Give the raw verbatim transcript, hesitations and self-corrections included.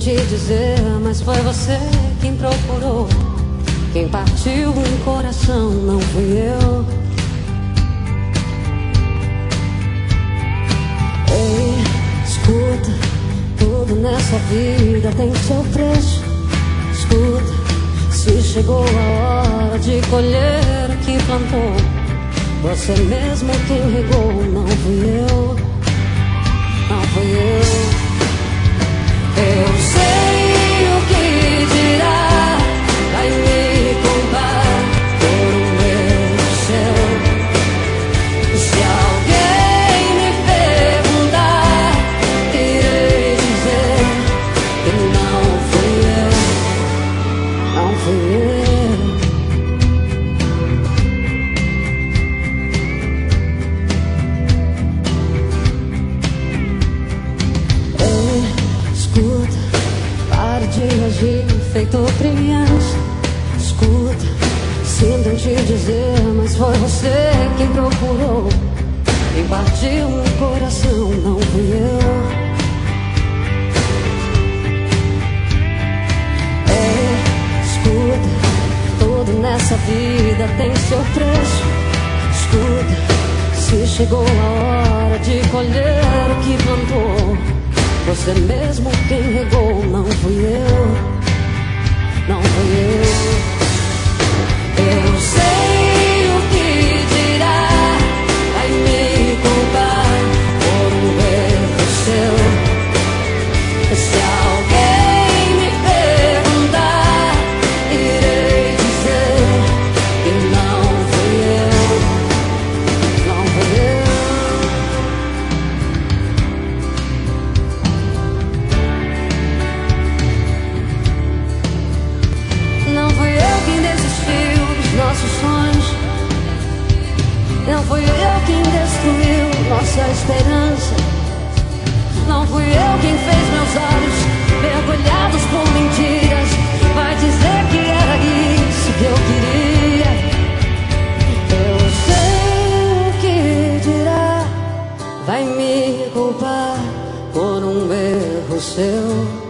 te dizer, mas foi você quem procurou. Quem partiu um coração não fui eu. Ei, escuta, tudo nessa vida tem seu preço. Escuta, se chegou a hora de colher o que plantou, você mesmo quem regou, não fui eu. Não fui eu. Eu sei o que dirá, vai me culpar por um erro seu. Se alguém me perguntar, irei dizer que não fui eu. Não fui eu. Escuta, pare de agir feito criança. Escuta, sinto em te dizer, mas foi você quem procurou. Quem partiu um coração não fui eu. É, escuta, tudo nessa vida tem seu preço. Escuta, se chegou a hora de colher o que plantou, você mesmo quem regou, não fui eu. Não fui eu. Eu sei o que dirá, vai me culpar por um erro seu. Se alguém me perguntar, irei dizer que não fui eu. Não fui eu. Não fui eu quem desistiu dos nossos sonhos. Não fui eu quem destruiu nossa esperança. Não fui eu quem fez meus olhos mergulhados por mentiras. Vai dizer que era isso que eu queria. Eu sei o que dirá, vai me culpar por um erro seu.